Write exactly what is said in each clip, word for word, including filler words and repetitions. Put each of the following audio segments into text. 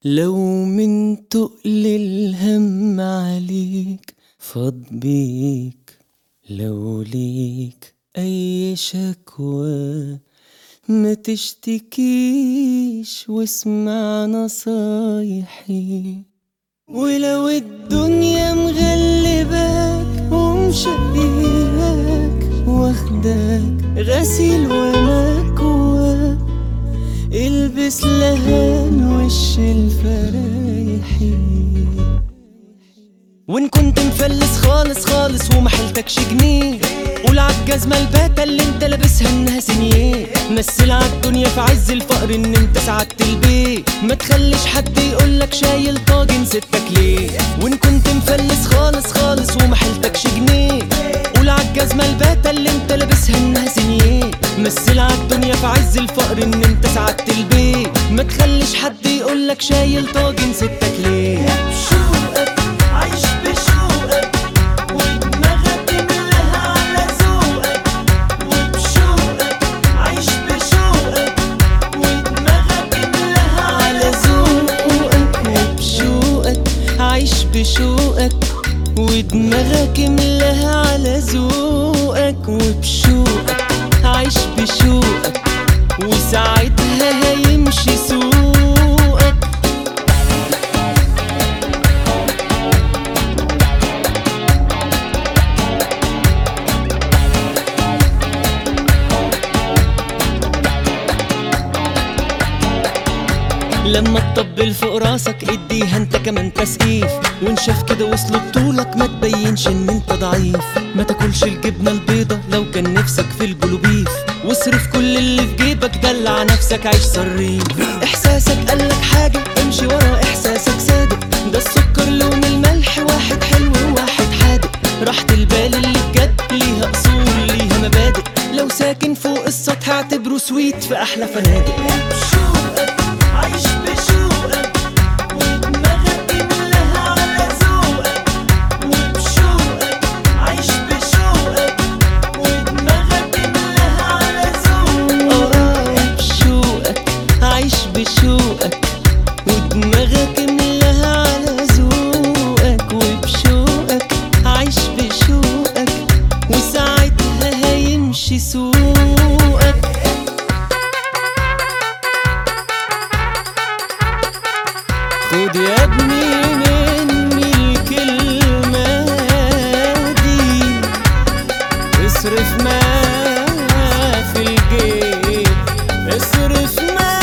لو من تقل الهم عليك فاض بيك، لو ليك اي شكوى ما تشتكيش واسمع نصايحي. ولو الدنيا مغلباك ومشقياك واخداك غسيل ومكواك، البس لهان وش الفرايحي. وان كنت مفلس خالص خالص ومحلتكش جنيه، قول عالجزمة الباتة اللي انت لابسها انها سنيه. مثل عالدنيا في عز الفقر ان انت سعدت البيت، ما تخليش حد يقولك شايل طاجن ستك ليه. وان كنت مفلس خالص خالص ومحلتكش جنيه، قول عالجزمة الباتة اللي انت لابسها انها سنيه. مثل عالدنيا في عز الفقر ان انت سعدت البيت، ما تخليش حد يقولك شايل طاجن ستك ليه. بشوقك عايش بشوقك ودماغك ملاها على ذوقك، وبشوقك عايش بشوقك ودماغك ملاها على ذوقك، وبشوقك عايش بشوقك ودماغك ملاها على ذوقك، وبشوقك عايش بشوقك وساعتها هيمشي سوقك. لما تطبل فوق راسك اديها انت كمان تسقيف، وان شاف كده وصل بطولك ما تبينش ان انت ضعيف. ما تاكلش الجبنة البيضة لو كان نفسك في البلوبيف، واصرف كل اللي في جيبك دلع نفسك عيش صريف. احساسك قالك حاجة امشي ورا احساسك صادق، ده السكر لون الملح واحد حلو وواحد حادق. راحة البال اللي بجد ليها اصول ليها مبادئ، لو ساكن فوق السطح اعتبره سويت في احلى فنادق. بشوقك عايش بشوقك ودماغك ملاها على ذوقك، وبشوقك عايش بشوقك ودماغك ملاها على ذوقك. اه بشوقك عايش بشوقك ودماغك ملاها على ذوقك، وبشوقك عايش بشوقك وساعتها هيمشي سوقك. خد يا ابني مني الكلمة دي، اصرف ما في الجيب، اصرف ما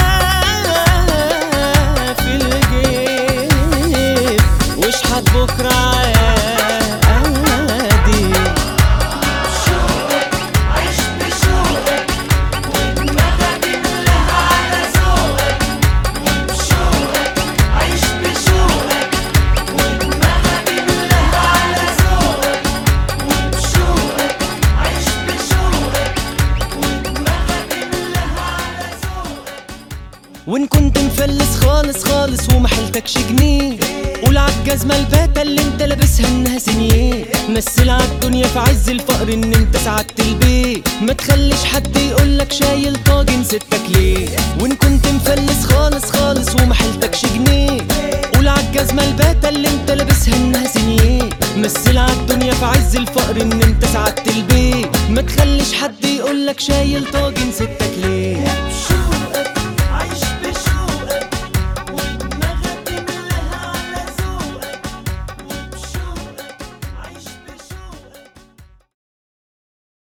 في الجيب واشحت بكرة عادي. بشوقك عايش بشوقك ودماغك ملاها على ذوقك، وبشوقك عايش بشوقك ودماغك ملاها على ذوقك، وبشوقك عايش بشوقك ودماغك ملاها على ذوقك. وان كنت مفلس خالص خالص ومحلتكش جنيه، قول عالجزمة الباتة اللي انت لابسها انها سنيه. مثل عالدنيا في عز الفقر ان انت سعدت البيت، ما تخليش حد يقولك شايل طاجن ستك ليه. وان كنت مفلس خالص خالص ومحلتكش جنيه، قول عالجزمة الباتة اللي انت لابسها انها سنيه. مثل عالدنيا في عز الفقر ان انت سعدت البيت، ما تخليش حد يقولك شايل طاجن ستك ليه.